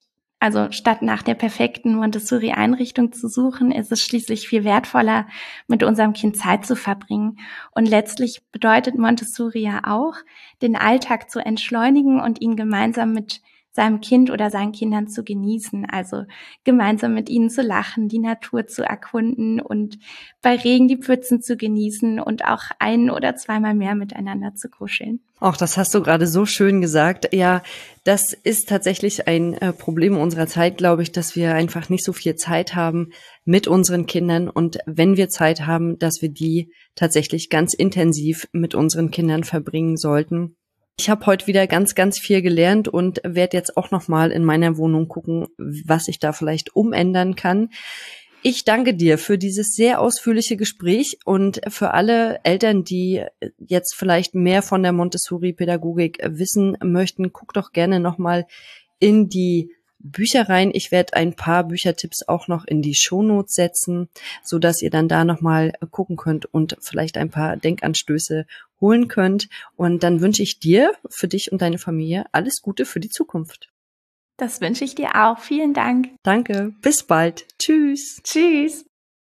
Also statt nach der perfekten Montessori-Einrichtung zu suchen, ist es schließlich viel wertvoller, mit unserem Kind Zeit zu verbringen. Und letztlich bedeutet Montessori ja auch, den Alltag zu entschleunigen und ihn gemeinsam mit seinem Kind oder seinen Kindern zu genießen, also gemeinsam mit ihnen zu lachen, die Natur zu erkunden und bei Regen die Pfützen zu genießen und auch ein- oder zweimal mehr miteinander zu kuscheln. Auch das hast du gerade so schön gesagt. Ja, das ist tatsächlich ein äh, Problem unserer Zeit, glaube ich, dass wir einfach nicht so viel Zeit haben mit unseren Kindern und wenn wir Zeit haben, dass wir die tatsächlich ganz intensiv mit unseren Kindern verbringen sollten. Ich habe heute wieder ganz, ganz viel gelernt und werde jetzt auch nochmal in meiner Wohnung gucken, was ich da vielleicht umändern kann. Ich danke dir für dieses sehr ausführliche Gespräch und für alle Eltern, die jetzt vielleicht mehr von der Montessori-Pädagogik wissen möchten, guck doch gerne nochmal in die Bücher rein. Ich werde ein paar Büchertipps auch noch in die Shownotes setzen, so dass ihr dann da nochmal gucken könnt und vielleicht ein paar Denkanstöße holen könnt. Und dann wünsche ich dir, für dich und deine Familie, alles Gute für die Zukunft. Das wünsche ich dir auch. Vielen Dank. Danke. Bis bald. Tschüss. Tschüss.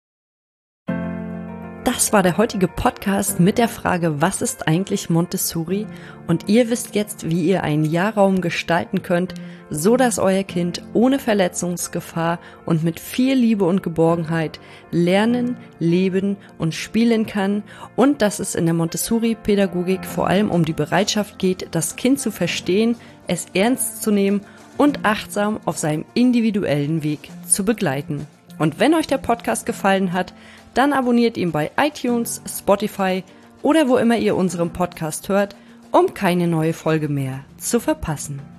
Das war der heutige Podcast mit der Frage, was ist eigentlich Montessori? Und ihr wisst jetzt, wie ihr einen Jahrraum gestalten könnt, so dass euer Kind ohne Verletzungsgefahr und mit viel Liebe und Geborgenheit lernen, leben und spielen kann und dass es in der Montessori-Pädagogik vor allem um die Bereitschaft geht, das Kind zu verstehen, es ernst zu nehmen und achtsam auf seinem individuellen Weg zu begleiten. Und wenn euch der Podcast gefallen hat, dann abonniert ihn bei iTunes, Spotify oder wo immer ihr unseren Podcast hört, um keine neue Folge mehr zu verpassen.